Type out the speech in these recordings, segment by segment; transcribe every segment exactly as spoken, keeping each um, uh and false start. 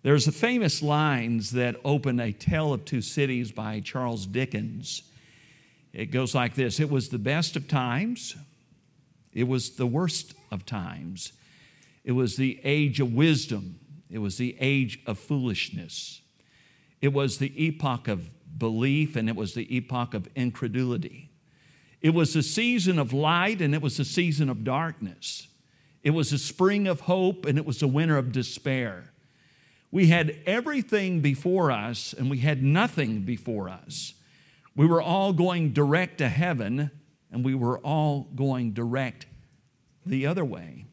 There's a famous lines that open A Tale of Two Cities by Charles Dickens. It goes like this: it was the best of times, it was the worst of times. It was the age of wisdom, it was the age of foolishness. It was the epoch of belief, and it was the epoch of incredulity. It was the season of light, and it was the season of darkness. It was the spring of hope, and it was the winter of despair. We had everything before us, and we had nothing before us. We were all going direct to heaven, and we were all going direct the other way.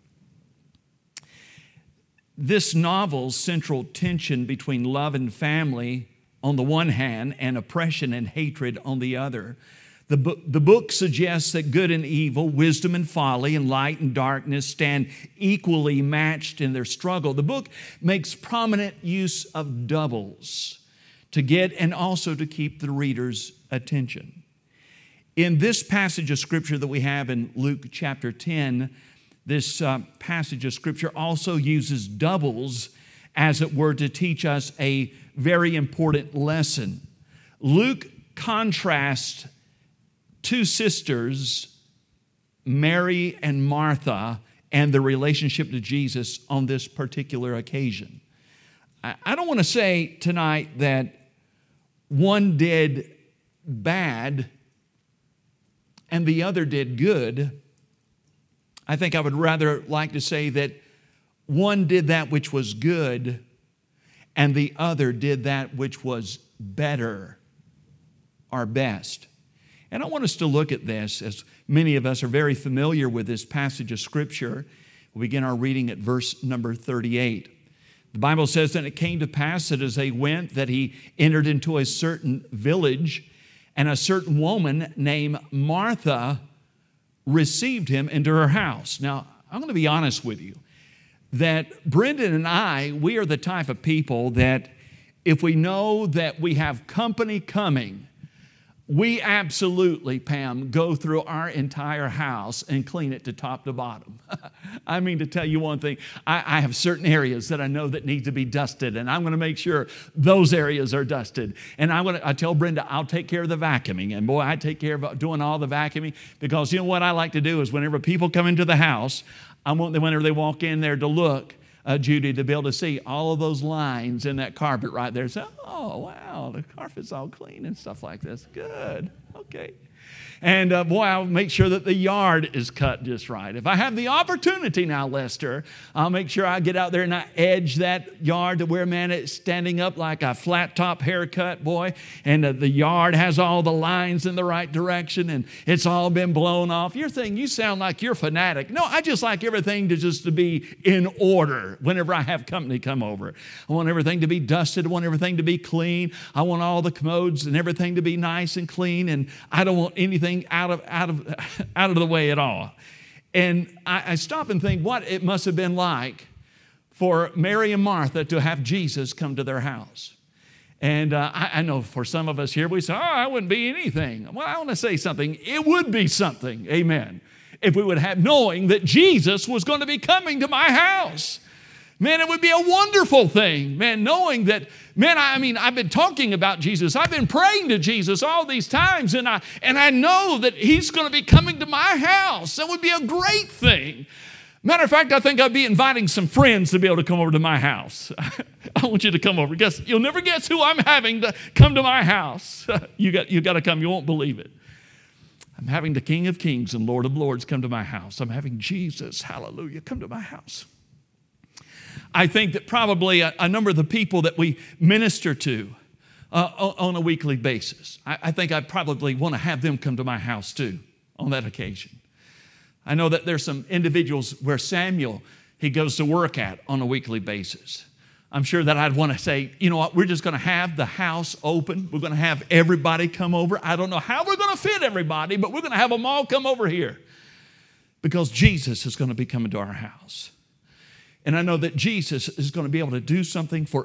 This novel's central tension between love and family on the one hand and oppression and hatred on the other. The book, the book suggests that good and evil, wisdom and folly, and light and darkness stand equally matched in their struggle. The book makes prominent use of doubles to get and also to keep the reader's attention. In this passage of Scripture that we have in Luke chapter ten, this uh, passage of Scripture also uses doubles, as it were, to teach us a very important lesson. Luke contrasts two sisters, Mary and Martha, and their relationship to Jesus on this particular occasion. I don't want to say tonight that one did bad and the other did good. I think I would rather like to say that one did that which was good and the other did that which was better or best. And I want us to look at this, as many of us are very familiar with this passage of Scripture. We'll begin our reading at verse number thirty-eight. The Bible says, "And it came to pass that as they went, that he entered into a certain village, and a certain woman named Martha received him into her house." Now, I'm going to be honest with you, that Brendan and I, we are the type of people that if we know that we have company coming, we absolutely, Pam, go through our entire house and clean it to top to bottom. I mean, to tell you one thing, I, I have certain areas that I know that need to be dusted, and I'm going to make sure those areas are dusted. And I'm going to, I tell Brenda, I'll take care of the vacuuming. And boy, I take care of doing all the vacuuming, because you know what I like to do is whenever people come into the house, I want them, whenever they walk in there, to look, uh, Judy, to be able to see all of those lines in that carpet right there. So, oh, wow, the carpet's all clean and stuff like this. Good. Okay. And uh, boy, I'll make sure that the yard is cut just right. If I have the opportunity now, Lester, I'll make sure I get out there and I edge that yard to where, man, it's standing up like a flat top haircut, boy. And uh, the yard has all the lines in the right direction and it's all been blown off. You're thinking, you sound like you're fanatic. No, I just like everything to just to be in order whenever I have company come over. I want everything to be dusted. I want everything to be clean. I want all the commodes and everything to be nice and clean. And I don't want anything out of out of out of the way at all. And I, I stop and think what it must have been like for Mary and Martha to have Jesus come to their house. And uh, I, I know for some of us here, we say, oh, I wouldn't be anything. Well, I want to say something. It would be something, amen, if we would have knowing that Jesus was going to be coming to my house. Man, it would be a wonderful thing, man, knowing that, man, I mean, I've been talking about Jesus. I've been praying to Jesus all these times, and I and I know that he's going to be coming to my house. That would be a great thing. Matter of fact, I think I'd be inviting some friends to be able to come over to my house. I want you to come over. Guess you'll never guess who I'm having to come to my house. you got you got to come. You won't believe it. I'm having the King of Kings and Lord of Lords come to my house. I'm having Jesus, hallelujah, come to my house. I think that probably a, a number of the people that we minister to uh, on a weekly basis, I, I think I probably want to have them come to my house too on that occasion. I know that there's some individuals where Samuel, he goes to work at on a weekly basis. I'm sure that I'd want to say, you know what, we're just going to have the house open. We're going to have everybody come over. I don't know how we're going to fit everybody, but we're going to have them all come over here because Jesus is going to be coming to our house. And I know that Jesus is going to be able to do something for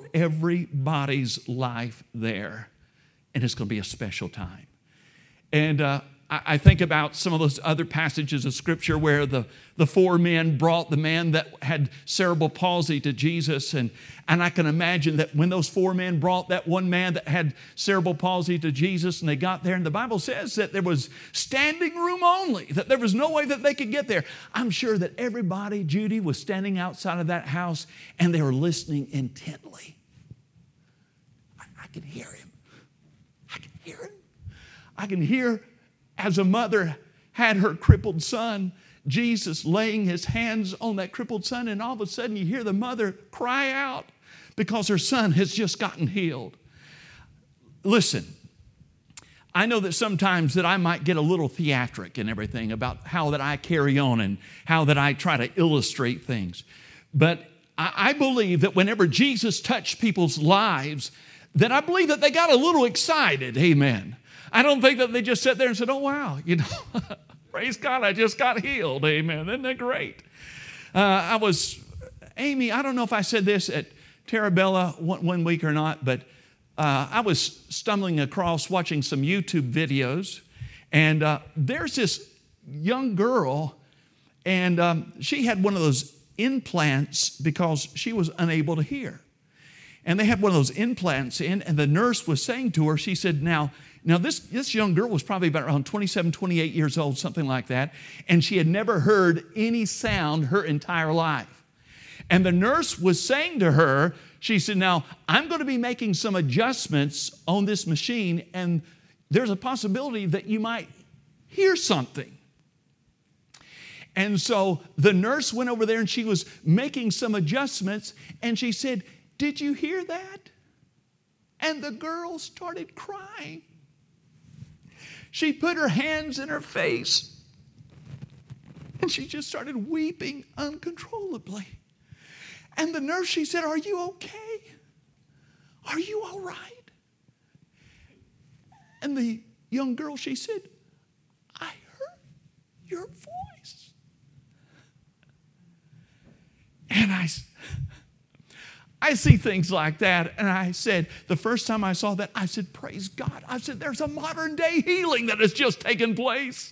everybody's life there. And it's going to be a special time. And uh, I, I think about some of those other passages of Scripture where the, the four men brought the man that had cerebral palsy to Jesus. And, and I can imagine that when those four men brought that one man that had cerebral palsy to Jesus and they got there, and the Bible says that there was standing room only, that there was no way that they could get there. I'm sure that everybody, Judy, was standing outside of that house and they were listening intently. I, I can hear him. I can hear him. I can hear, as a mother had her crippled son, Jesus laying his hands on that crippled son, and all of a sudden you hear the mother cry out because her son has just gotten healed. Listen, I know that sometimes that I might get a little theatric and everything about how that I carry on and how that I try to illustrate things. But I, I believe that whenever Jesus touched people's lives, that I believe that they got a little excited. Amen. I don't think that they just sat there and said, oh, wow, you know, praise God, I just got healed. Amen. Isn't that great? Uh, I was, Amy, I don't know if I said this at Terabella one, one week or not, but uh, I was stumbling across watching some YouTube videos, and uh, there's this young girl, and um, she had one of those implants because she was unable to hear. And they had one of those implants in, and the nurse was saying to her, she said, now, now this, this young girl was probably about around twenty-seven, twenty-eight years old, something like that, and she had never heard any sound her entire life. And the nurse was saying to her, she said, now, I'm going to be making some adjustments on this machine, and there's a possibility that you might hear something. And so the nurse went over there, and she was making some adjustments, and she said, did you hear that? And the girl started crying. She put her hands in her face, and she just started weeping uncontrollably. And the nurse, she said, are you okay? Are you all right? And the young girl, she said, I heard your voice. And I, I see things like that, and I said, the first time I saw that, I said, praise God. I said, there's a modern day healing that has just taken place.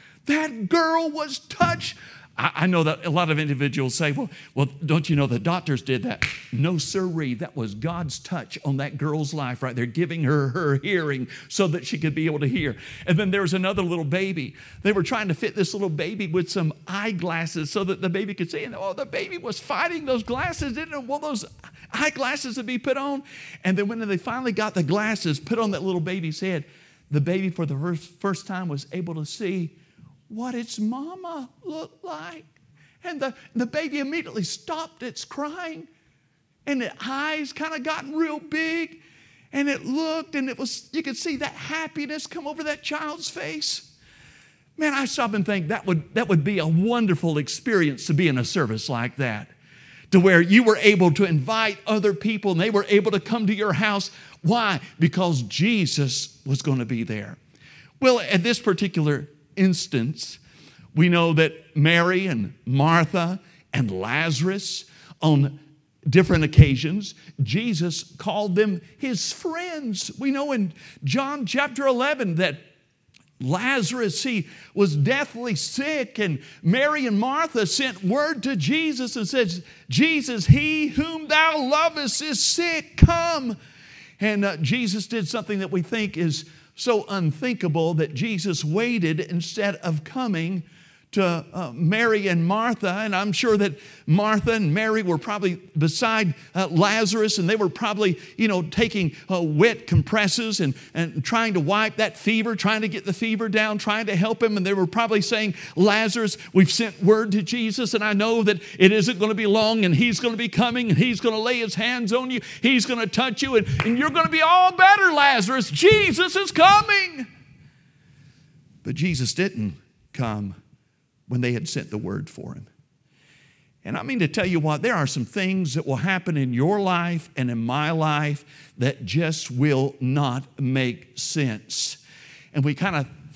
That girl was touched. I know that a lot of individuals say, well, well, don't you know the doctors did that? No, sirree, that was God's touch on that girl's life right there, giving her her hearing so that she could be able to hear. And then there was another little baby. They were trying to fit this little baby with some eyeglasses so that the baby could see. And oh, the baby was fighting those glasses, didn't it? Well, those eyeglasses to be put on. And then when they finally got the glasses put on that little baby's head, the baby for the first, first time was able to see what its mama looked like. And the, the baby immediately stopped its crying, and its eyes kind of gotten real big, and it looked, and it was, you could see that happiness come over that child's face. Man, I stop and think that would, that would be a wonderful experience to be in a service like that, to where you were able to invite other people and they were able to come to your house. Why? Because Jesus was going to be there. Well, at this particular instance, we know that Mary and Martha and Lazarus, on different occasions, Jesus called them his friends. We know in John chapter eleven that Lazarus, he was deathly sick, and Mary and Martha sent word to Jesus and said, Jesus, he whom thou lovest is sick, come. And uh, Jesus did something that we think is so unthinkable, that Jesus waited instead of coming to uh, Mary and Martha. And I'm sure that Martha and Mary were probably beside uh, Lazarus, and they were probably, you know, taking uh, wet compresses and, and trying to wipe that fever, trying to get the fever down, trying to help him. And they were probably saying, Lazarus, we've sent word to Jesus, and I know that it isn't going to be long, and he's going to be coming, and he's going to lay his hands on you. He's going to touch you, and, and you're going to be all better, Lazarus. Jesus is coming. But Jesus didn't come when they had sent the word for him. And I mean to tell you what, there are some things that will happen in your life and in my life that just will not make sense. And we kind of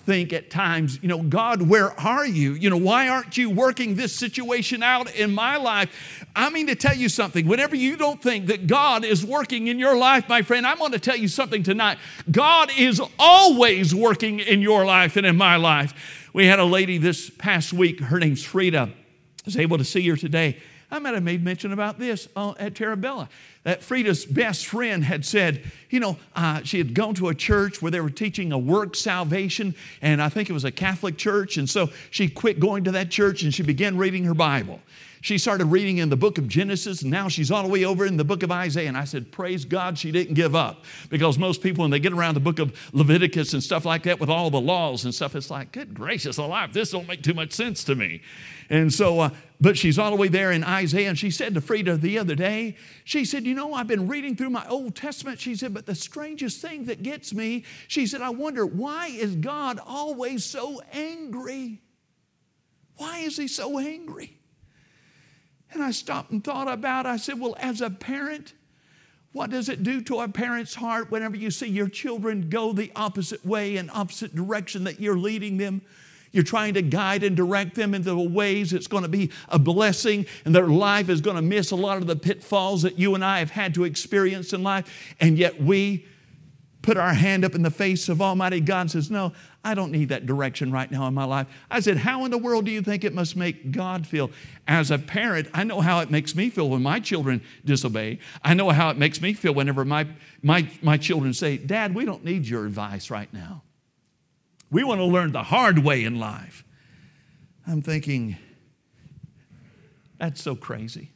think at times, you know, God, where are you? You know, why aren't you working this situation out in my life? I mean to tell you something, whenever you don't think that God is working in your life, my friend, I'm going to tell you something tonight. God is always working in your life and in my life. We had a lady this past week, her name's Frida. I was able to see her today. I might have made mention about this uh, at Terabella. That Frida's best friend had said, you know, uh, she had gone to a church where they were teaching a work salvation, and I think it was a Catholic church, and so she quit going to that church and she began reading her Bible. She started reading in the book of Genesis, and now she's all the way over in the book of Isaiah. And I said, praise God she didn't give up. Because most people, when they get around the book of Leviticus and stuff like that with all the laws and stuff, it's like, good gracious alive, this don't make too much sense to me. And so, uh, but she's all the way there in Isaiah. And she said to Frida the other day, she said, you know, I've been reading through my Old Testament. She said, but the strangest thing that gets me, she said, I wonder, why is God always so angry? Why is he so angry? And I stopped and thought about it. I said, well, as a parent, what does it do to a parent's heart whenever you see your children go the opposite way and opposite direction that you're leading them? You're trying to guide and direct them into ways that's going to be a blessing, and their life is going to miss a lot of the pitfalls that you and I have had to experience in life. And yet we put our hand up in the face of Almighty God and says, no, I don't need that direction right now in my life. I said, how in the world do you think it must make God feel? As a parent, I know how it makes me feel when my children disobey. I know how it makes me feel whenever my, my, my children say, Dad, we don't need your advice right now. We want to learn the hard way in life. I'm thinking, that's so crazy.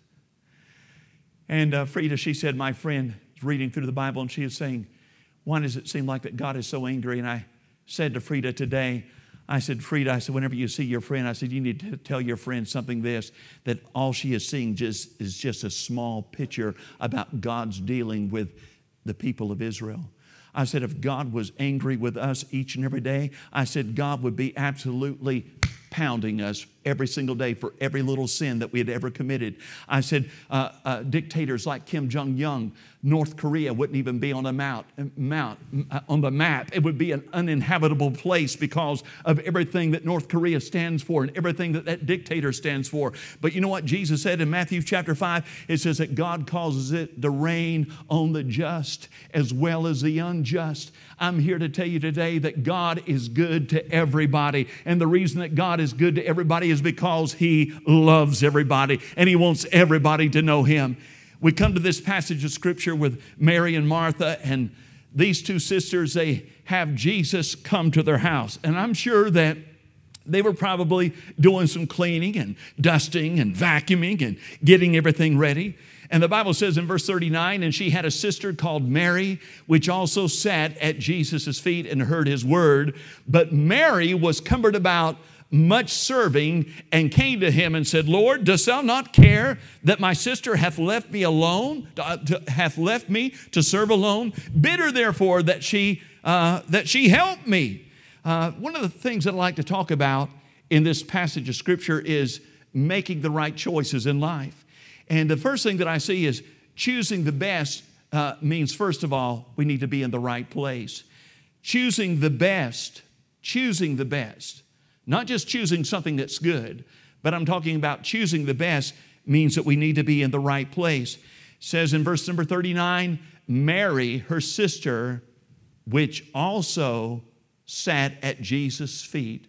And uh, Frida, she said, my friend is reading through the Bible, and she is saying, why does it seem like that God is so angry? And I said to Frida today, I said, Frida, I said, whenever you see your friend, I said, you need to tell your friend something this, that all she is seeing just is just a small picture about God's dealing with the people of Israel. I said, if God was angry with us each and every day, I said, God would be absolutely pounding us every single day for every little sin that we had ever committed. I said, uh, uh, dictators like Kim Jong-un, North Korea wouldn't even be on the mount, mount, uh, on the map. It would be an uninhabitable place because of everything that North Korea stands for and everything that that dictator stands for. But you know what Jesus said in Matthew chapter five? It says that God causes it to rain on the just as well as the unjust. I'm here to tell you today that God is good to everybody. And the reason that God is good to everybody is because he loves everybody and he wants everybody to know him. We come to this passage of Scripture with Mary and Martha, and these two sisters, they have Jesus come to their house. And I'm sure that they were probably doing some cleaning and dusting and vacuuming and getting everything ready. And the Bible says in verse thirty-nine, and she had a sister called Mary, which also sat at Jesus' feet and heard his word. But Mary was cumbered about much serving, and came to him and said, Lord, dost thou not care that my sister hath left me alone, uh, to, hath left me to serve alone? Bid her therefore that she, uh, that she help me. Uh, one of the things that I like to talk about in this passage of Scripture is making the right choices in life. And the first thing that I see is choosing the best uh, means, first of all, we need to be in the right place. Choosing the best, choosing the best. Not just choosing something that's good, but I'm talking about choosing the best means that we need to be in the right place. It says in verse number thirty-nine, Mary, her sister, which also sat at Jesus' feet,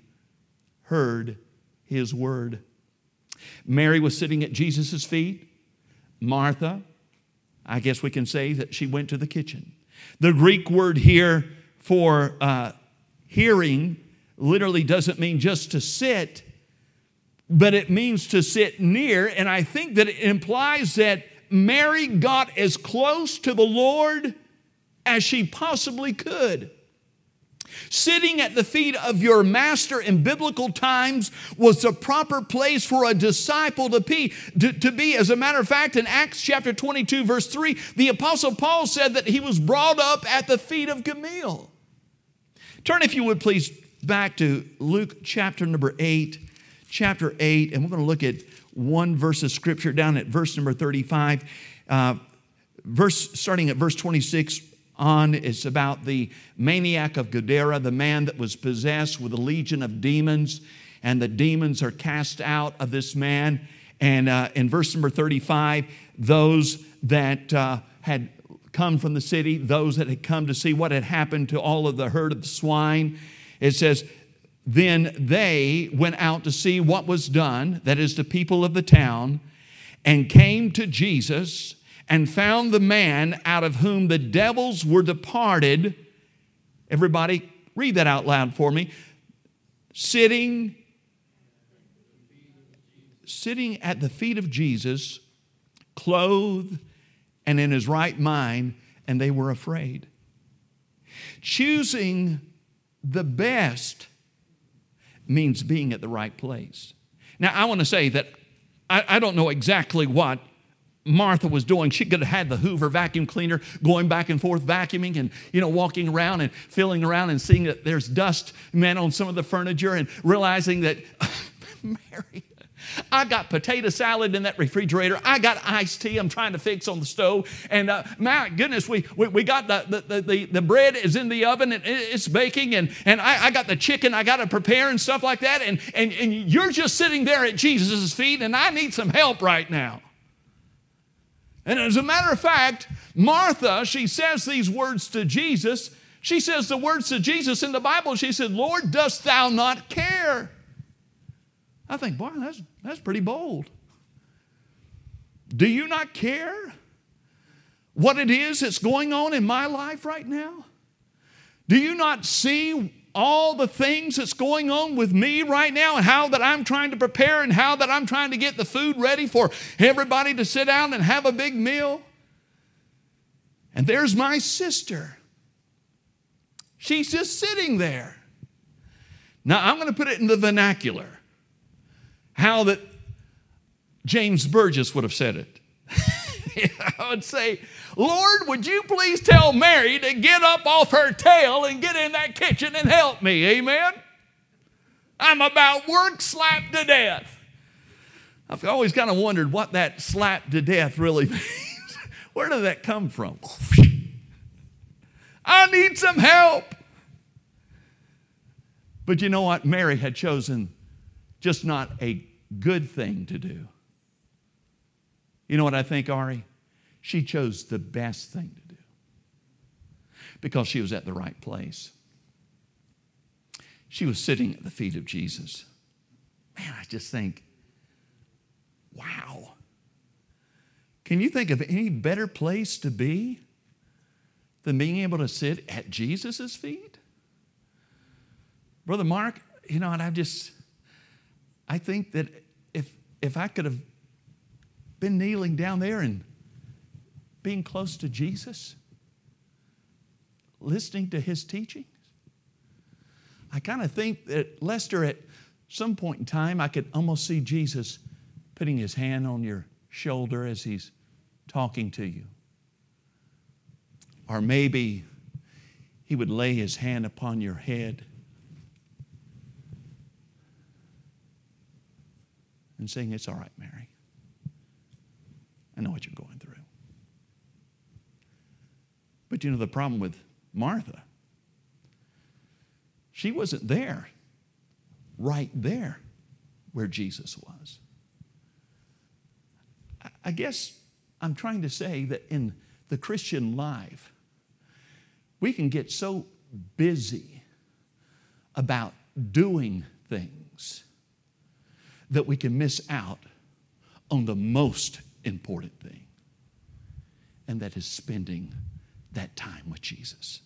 heard his word. Mary was sitting at Jesus' feet. Martha, I guess we can say that she went to the kitchen. The Greek word here for uh, hearing literally doesn't mean just to sit, but it means to sit near. And I think that it implies that Mary got as close to the Lord as she possibly could. Sitting at the feet of your master in biblical times was the proper place for a disciple to be. To, to be. As a matter of fact, in Acts chapter twenty-two, verse three, the Apostle Paul said that he was brought up at the feet of Gamaliel. Turn, if you would please, back to Luke chapter number eight, chapter eight, and we're going to look at one verse of Scripture down at verse number thirty-five. Uh, verse starting at verse twenty-six on. It's about the maniac of Gadara, the man that was possessed with a legion of demons, and the demons are cast out of this man. And uh, in verse number thirty-five, those that uh, had come from the city, those that had come to see what had happened to all of the herd of the swine, it says, then they went out to see what was done, that is the people of the town, and came to Jesus and found the man out of whom the devils were departed. Everybody, read that out loud for me. Sitting, sitting at the feet of Jesus, clothed and in his right mind, and they were afraid. Choosing the best means being at the right place. Now, I want to say that I, I don't know exactly what Martha was doing. She could have had the Hoover vacuum cleaner going back and forth vacuuming and, you know, walking around and feeling around and seeing that there's dust, man, on some of the furniture, and realizing that, Mary, I got potato salad in that refrigerator. I got iced tea I'm trying to fix on the stove. And uh, my goodness, we, we, we got the, the, the, the bread is in the oven and it's baking. And, and I, I got the chicken I got to prepare and stuff like that. And, and, and you're just sitting there at Jesus' feet, and I need some help right now. And as a matter of fact, Martha, she says these words to Jesus. She says the words to Jesus in the Bible. She said, Lord, dost thou not care? I think, boy, that's, that's pretty bold. Do you not care what it is that's going on in my life right now? Do you not see all the things that's going on with me right now, and how that I'm trying to prepare, and how that I'm trying to get the food ready for everybody to sit down and have a big meal? And there's my sister. She's just sitting there. Now, I'm going to put it in the vernacular, how that James Burgess would have said it. I would say, Lord, would you please tell Mary to get up off her tail and get in that kitchen and help me, amen? I'm about work slapped to death. I've always kind of wondered what that slapped to death really means. Where did that come from? I need some help. But you know what? Mary had chosen just not a good thing to do. You know what I think, Ari? She chose the best thing to do because she was at the right place. She was sitting at the feet of Jesus. Man, I just think, wow. Can you think of any better place to be than being able to sit at Jesus' feet? Brother Mark, you know, and I just, I think that if if I could have been kneeling down there and being close to Jesus, listening to his teachings, I kind of think that, Lester, at some point in time, I could almost see Jesus putting his hand on your shoulder as he's talking to you. Or maybe he would lay his hand upon your head and saying, it's all right, Mary. I know what you're going through. But you know the problem with Martha? She wasn't there, right there where Jesus was. I guess I'm trying to say that in the Christian life, we can get so busy about doing things that we can miss out on the most important thing, and that is spending that time with Jesus.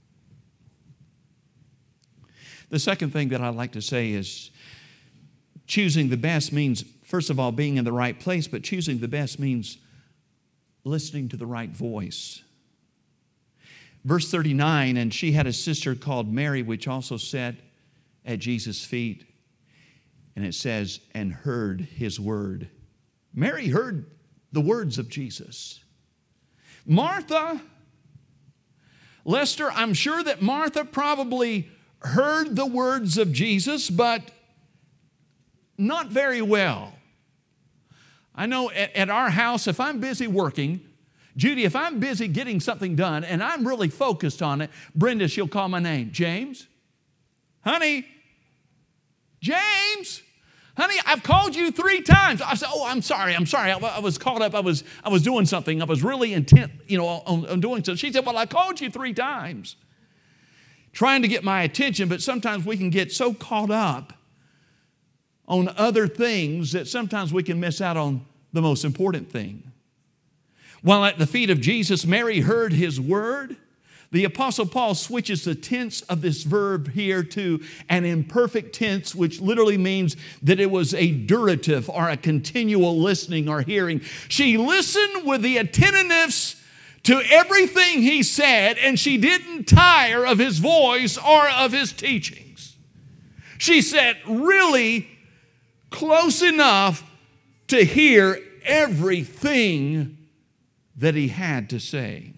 The second thing that I'd like to say is choosing the best means, first of all, being in the right place, but choosing the best means listening to the right voice. Verse thirty-nine, and she had a sister called Mary, which also sat at Jesus' feet. And it says, and heard his word. Mary heard the words of Jesus. Martha, Lester, I'm sure that Martha probably heard the words of Jesus, but not very well. I know at, at our house, if I'm busy working, Judy, if I'm busy getting something done and I'm really focused on it, Brenda, she'll call my name. James? Honey? James? Honey, I've called you three times. I said, oh, I'm sorry, I'm sorry. I, I was caught up. I was, I was doing something. I was really intent, you know, on, on doing so. She said, well, I called you three times. Trying to get my attention, but sometimes we can get so caught up on other things that sometimes we can miss out on the most important thing. While at the feet of Jesus, Mary heard his word. The Apostle Paul switches the tense of this verb here to an imperfect tense, which literally means that it was a durative or a continual listening or hearing. She listened with the attentiveness to everything he said, and she didn't tire of his voice or of his teachings. She sat really close enough to hear everything that he had to say.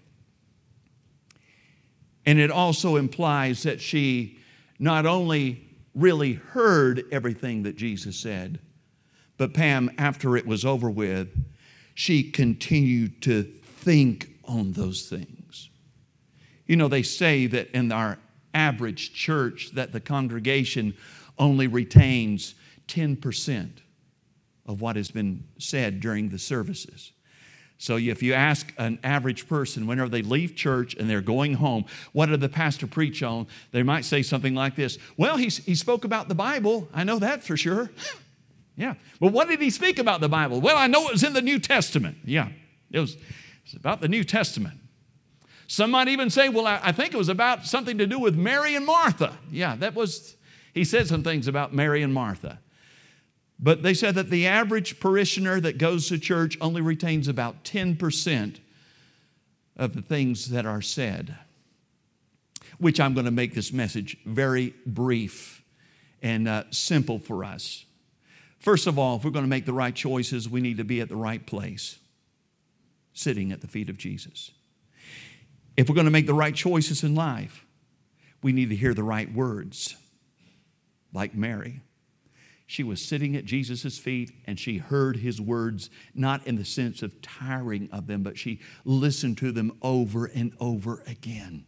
And it also implies that she not only really heard everything that Jesus said, but Pam, after it was over with, she continued to think on those things. You know, they say that in our average church that the congregation only retains ten percent of what has been said during the services. So if you ask an average person, whenever they leave church and they're going home, what did the pastor preach on? They might say something like this. Well, he, he spoke about the Bible. I know that for sure. Yeah. But what did he speak about the Bible? Well, I know it was in the New Testament. Yeah. It was, it was about the New Testament. Some might even say, well, I, I think it was about something to do with Mary and Martha. Yeah, that was, he said some things about Mary and Martha. But they said that the average parishioner that goes to church only retains about ten percent of the things that are said, which I'm going to make this message very brief and uh, simple for us. First of all, if we're going to make the right choices, we need to be at the right place, sitting at the feet of Jesus. If we're going to make the right choices in life, we need to hear the right words, like Mary. She was sitting at Jesus' feet and she heard his words, not in the sense of tiring of them, but she listened to them over and over again.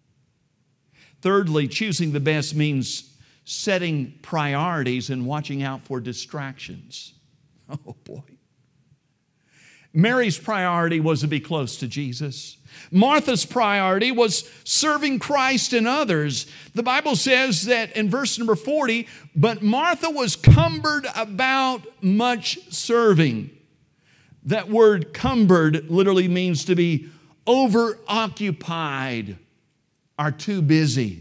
Thirdly, choosing the best means setting priorities and watching out for distractions. Oh boy. Mary's priority was to be close to Jesus. Martha's priority was serving Christ and others. The Bible says that in verse number forty, but Martha was cumbered about much serving. That word cumbered literally means to be overoccupied or too busy.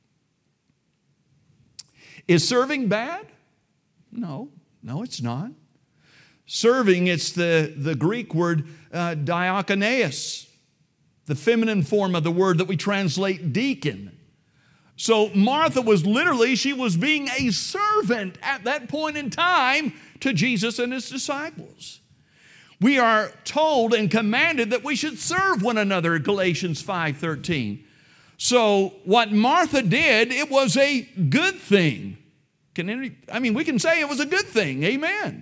Is serving bad? No, no, it's not. Serving, it's the, the Greek word uh, diakoneus, the feminine form of the word that we translate deacon. So Martha was literally, she was being a servant at that point in time to Jesus and his disciples. We are told and commanded that we should serve one another, Galatians five thirteen. So what Martha did, it was a good thing. Can any, I mean, we can say it was a good thing, amen.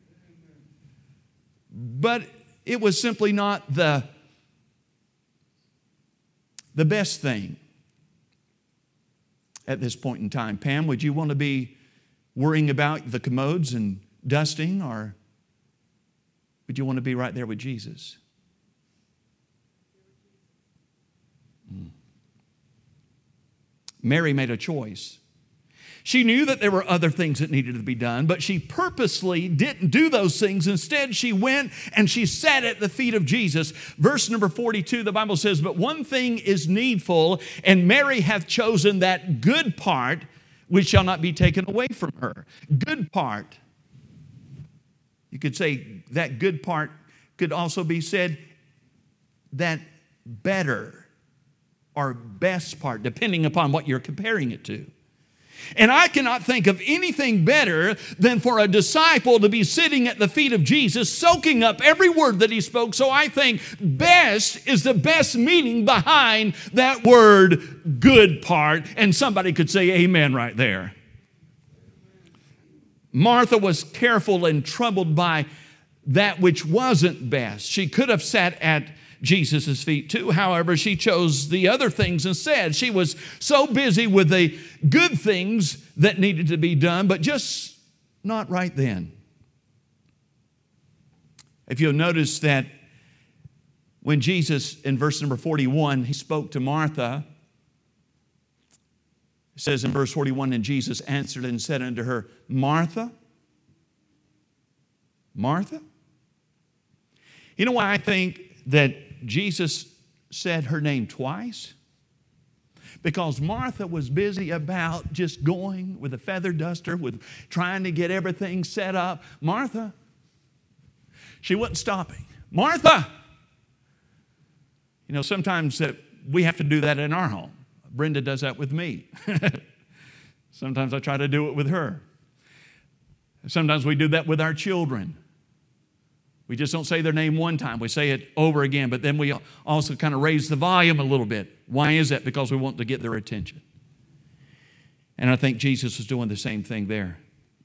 But it was simply not the, the best thing at this point in time. Pam, would you want to be worrying about the commodes and dusting, or would you want to be right there with Jesus? Mm. Mary made a choice. She knew that there were other things that needed to be done, but she purposely didn't do those things. Instead, she went and she sat at the feet of Jesus. Verse number forty-two, the Bible says, but one thing is needful, and Mary hath chosen that good part which shall not be taken away from her. Good part. You could say that good part could also be said that better or best part, depending upon what you're comparing it to. And I cannot think of anything better than for a disciple to be sitting at the feet of Jesus, soaking up every word that he spoke. So I think best is the best meaning behind that word good part. And somebody could say amen right there. Martha was careful and troubled by that which wasn't best. She could have sat at Jesus' feet too. However, she chose the other things instead. She was so busy with the good things that needed to be done, but just not right then. If you'll notice that when Jesus, in verse number forty-one, he spoke to Martha, it says in verse forty-one, and Jesus answered and said unto her, Martha, Martha? You know why I think that Jesus said her name twice? Because Martha was busy about just going with a feather duster, with trying to get everything set up. Martha, she wasn't stopping. Martha! You know, sometimes that we have to do that in our home. Brenda does that with me. Sometimes I try to do it with her. Sometimes we do that with our children. We just don't say their name one time. We say it over again, but then we also kind of raise the volume a little bit. Why is that? Because we want to get their attention. And I think Jesus was doing the same thing there.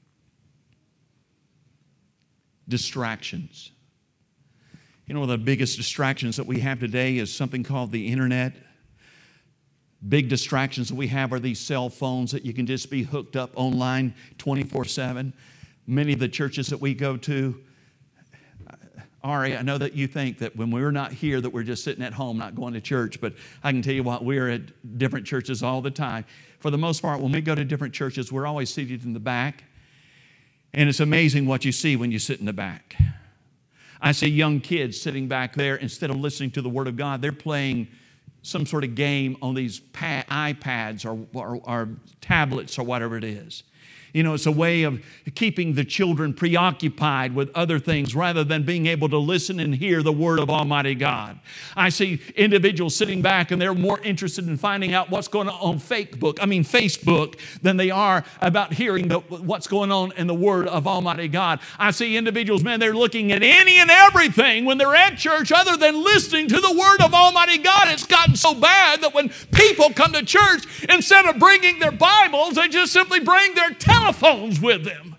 Distractions. You know, one of the biggest distractions that we have today is something called the internet. Big distractions that we have are these cell phones that you can just be hooked up online twenty-four seven. Many of the churches that we go to, Ari, I know that you think that when we're not here that we're just sitting at home not going to church, but I can tell you what, we're at different churches all the time. For the most part, when we go to different churches, we're always seated in the back. And it's amazing what you see when you sit in the back. I see young kids sitting back there, instead of listening to the Word of God, they're playing some sort of game on these pad, iPads or, or, or tablets or whatever it is. You know, it's a way of keeping the children preoccupied with other things rather than being able to listen and hear the Word of Almighty God. I see individuals sitting back and they're more interested in finding out what's going on on Facebook, I mean Facebook, than they are about hearing the, what's going on in the Word of Almighty God. I see individuals, man, they're looking at any and everything when they're at church other than listening to the Word of Almighty God. It's gotten so bad that when people come to church, instead of bringing their Bibles, they just simply bring their telephones with them.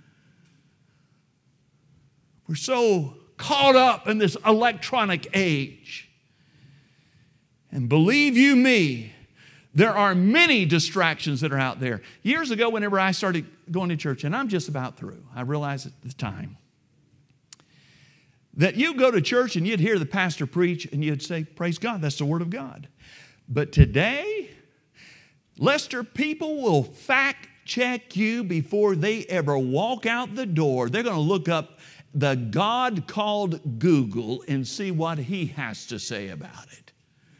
We're so caught up in this electronic age. And believe you me, there are many distractions that are out there. Years ago, whenever I started going to church, and I'm just about through, I realized at the time that you go to church and you'd hear the pastor preach and you'd say, praise God, that's the Word of God. But today, Lester, people will fact check you before they ever walk out the door. They're going to look up the God called Google and see what he has to say about it.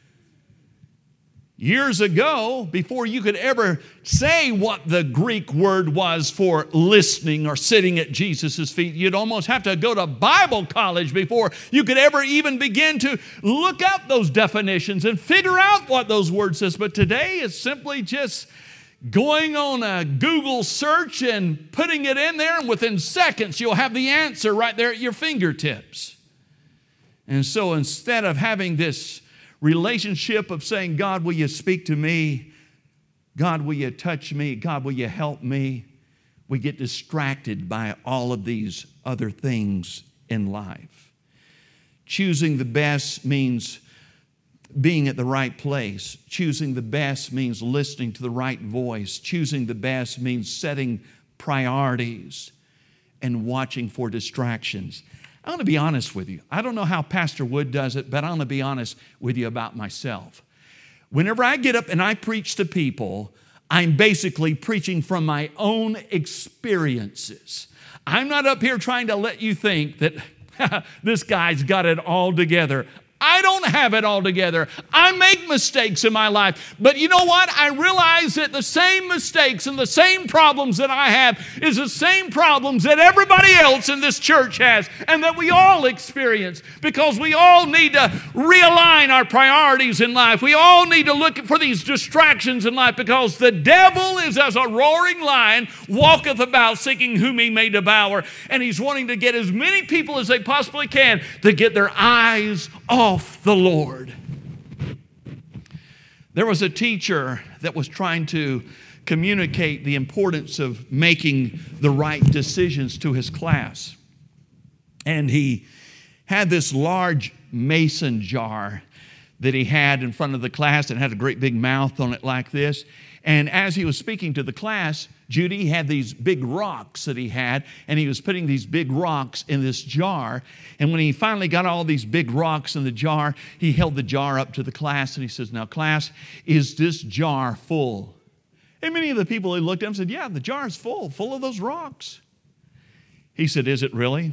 Years ago, before you could ever say what the Greek word was for listening or sitting at Jesus' feet, you'd almost have to go to Bible college before you could ever even begin to look up those definitions and figure out what those words says. But today, it's simply just going on a Google search and putting it in there, and within seconds you'll have the answer right there at your fingertips. And so instead of having this relationship of saying, God, will you speak to me? God, will you touch me? God, will you help me? We get distracted by all of these other things in life. Choosing the best means being at the right place. Choosing the best means listening to the right voice. Choosing the best means setting priorities and watching for distractions. I want to be honest with you. I don't know how Pastor Wood does it, but I want to be honest with you about myself. Whenever I get up and I preach to people, I'm basically preaching from my own experiences. I'm not up here trying to let you think that this guy's got it all together. I don't have it all together. I make mistakes in my life. But you know what? I realize that the same mistakes and the same problems that I have is the same problems that everybody else in this church has and that we all experience, because we all need to realign our priorities in life. We all need to look for these distractions in life, because the devil is as a roaring lion, walketh about seeking whom he may devour. And he's wanting to get as many people as they possibly can to get their eyes off the Lord. There was a teacher that was trying to communicate the importance of making the right decisions to his class. And he had this large mason jar that he had in front of the class and had a great big mouth on it like this. And as he was speaking to the class, Judy had these big rocks that he had, and he was putting these big rocks in this jar. And when he finally got all these big rocks in the jar, he held the jar up to the class and he says, "Now, class, is this jar full?" And many of the people, they looked at him and said, "Yeah, the jar is full, full of those rocks." He said, "Is it really?"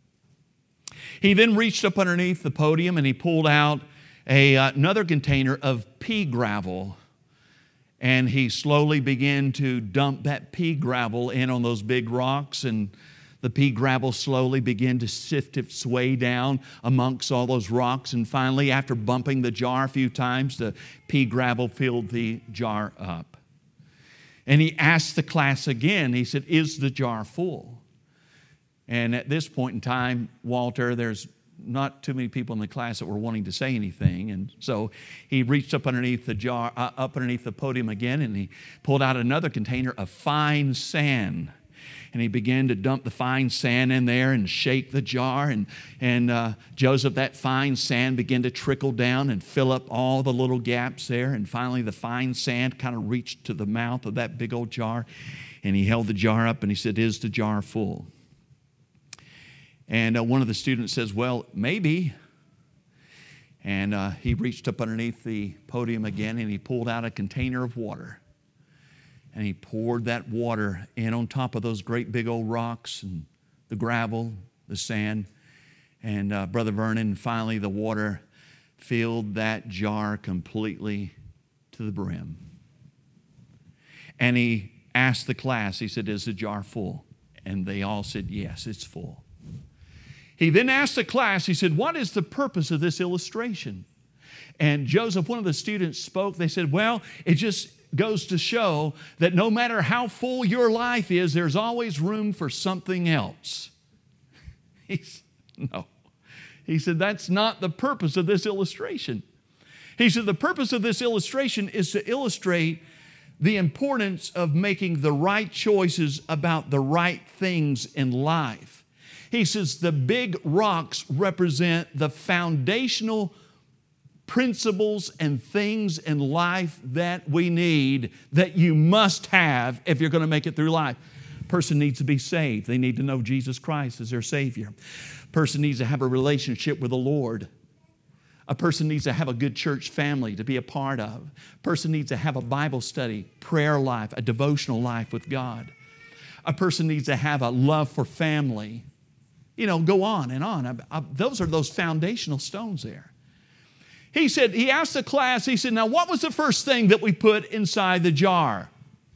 He then reached up underneath the podium and he pulled out a, uh, another container of pea gravel. And he slowly began to dump that pea gravel in on those big rocks, and the pea gravel slowly began to sift its way down amongst all those rocks. And finally, after bumping the jar a few times, the pea gravel filled the jar up. And he asked the class again, he said, "Is the jar full?" And at this point in time, Walter, there's not too many people in the class that were wanting to say anything. And so he reached up underneath the jar, uh, up underneath the podium again, and he pulled out another container of fine sand. And he began to dump the fine sand in there and shake the jar. And, and uh, Joseph, that fine sand began to trickle down and fill up all the little gaps there. And finally, the fine sand kind of reached to the mouth of that big old jar. And he held the jar up and he said, "Is the jar full?" And uh, one of the students says, "Well, maybe." And uh, he reached up underneath the podium again and he pulled out a container of water. And he poured that water in on top of those great big old rocks and the gravel, the sand. And uh, Brother Vernon, finally the water filled that jar completely to the brim. And he asked the class, he said, "Is the jar full?" And they all said, "Yes, it's full." He then asked the class, he said, "What is the purpose of this illustration?" And Joseph, one of the students, spoke. They said, "Well, it just goes to show that no matter how full your life is, there's always room for something else." He said, "No." He said, "That's not the purpose of this illustration." He said, "The purpose of this illustration is to illustrate the importance of making the right choices about the right things in life." He says the big rocks represent the foundational principles and things in life that we need, that you must have if you're going to make it through life. A person needs to be saved. They need to know Jesus Christ as their Savior. A person needs to have a relationship with the Lord. A person needs to have a good church family to be a part of. A person needs to have a Bible study, prayer life, a devotional life with God. A person needs to have a love for family. You know, go on and on. Those are those foundational stones there. He said, he asked the class, he said, "Now what was the first thing that we put inside the jar?"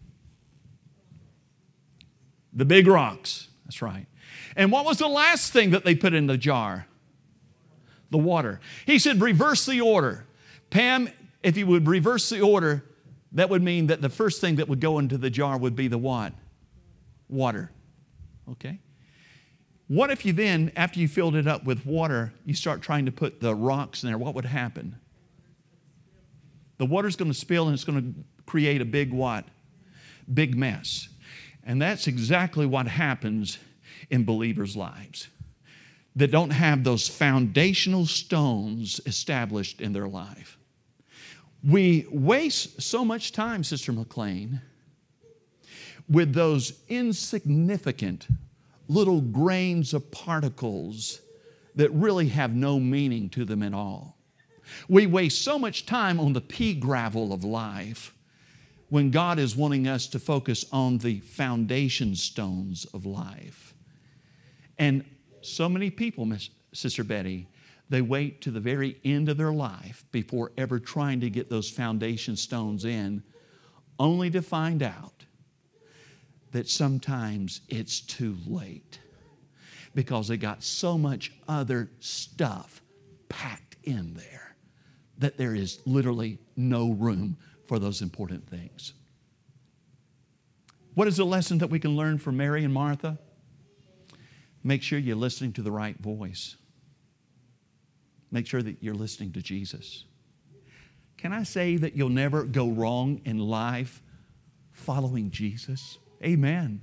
The big rocks. That's right. "And what was the last thing that they put in the jar?" The water. He said, "Reverse the order." Pam, if you would reverse the order, that would mean that the first thing that would go into the jar would be the what? Water. Okay? What if you then, after you filled it up with water, you start trying to put the rocks in there? What would happen? The water's going to spill and it's going to create a big what? Big mess. And that's exactly what happens in believers' lives that don't have those foundational stones established in their life. We waste so much time, Sister McLean, with those insignificant little grains of particles that really have no meaning to them at all. We waste so much time on the pea gravel of life when God is wanting us to focus on the foundation stones of life. And so many people, Miss Sister Betty, they wait to the very end of their life before ever trying to get those foundation stones in, only to find out that sometimes it's too late because they got so much other stuff packed in there that there is literally no room for those important things. What is the lesson that we can learn from Mary and Martha? Make sure you're listening to the right voice. Make sure that you're listening to Jesus. Can I say that you'll never go wrong in life following Jesus? Amen.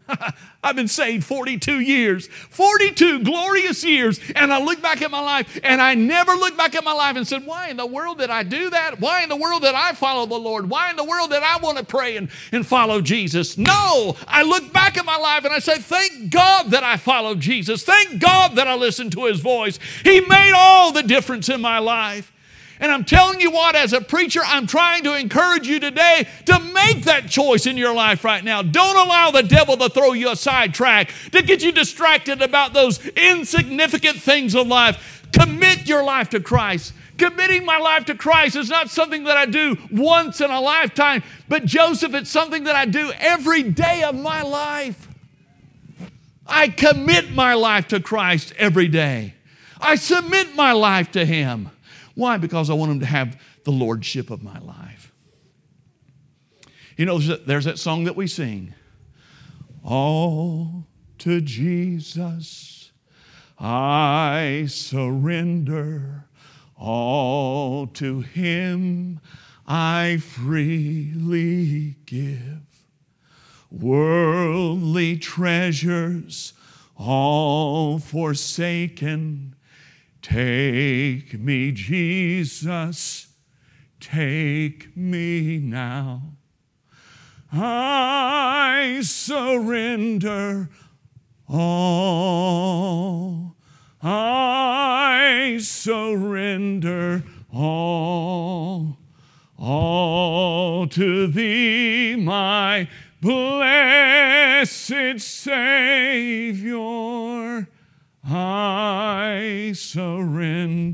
I've been saved forty-two years, forty-two glorious years. And I look back at my life, and I never look back at my life and said, why in the world did I do that? Why in the world did I follow the Lord? Why in the world did I want to pray and, and follow Jesus? No, I look back at my life and I say, thank God that I followed Jesus. Thank God that I listened to His voice. He made all the difference in my life. And I'm telling you what, as a preacher, I'm trying to encourage you today to make that choice in your life right now. Don't allow the devil to throw you a sidetrack, to get you distracted about those insignificant things of life. Commit your life to Christ. Committing my life to Christ is not something that I do once in a lifetime, but Joseph, it's something that I do every day of my life. I commit my life to Christ every day. I submit my life to Him. Why? Because I want Him to have the lordship of my life. You know, there's that song that we sing. All to Jesus I surrender. All to Him I freely give. Worldly treasures all forsaken. Take me, Jesus, take me now. I surrender all. I surrender all. All to Thee, my blessed Savior. I surrender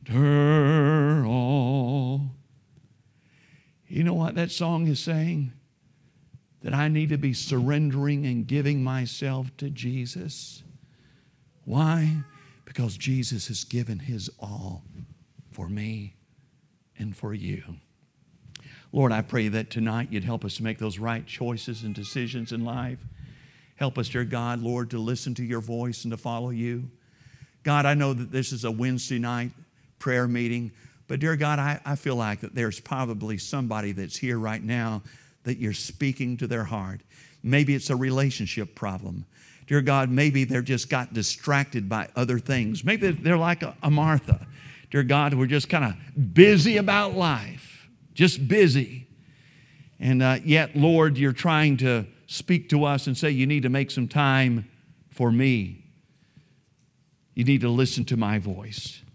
all. You know what that song is saying? That I need to be surrendering and giving myself to Jesus. Why? Because Jesus has given His all for me and for you. Lord, I pray that tonight You'd help us to make those right choices and decisions in life. Help us, dear God, Lord, to listen to Your voice and to follow You. God, I know that this is a Wednesday night prayer meeting, but dear God, I, I feel like that there's probably somebody that's here right now that You're speaking to their heart. Maybe it's a relationship problem. Dear God, maybe they're just got distracted by other things. Maybe they're like a, a Martha. Dear God, we're just kind of busy about life, just busy. And uh, yet, Lord, You're trying to speak to us and say, you need to make some time for me. You need to listen to my voice.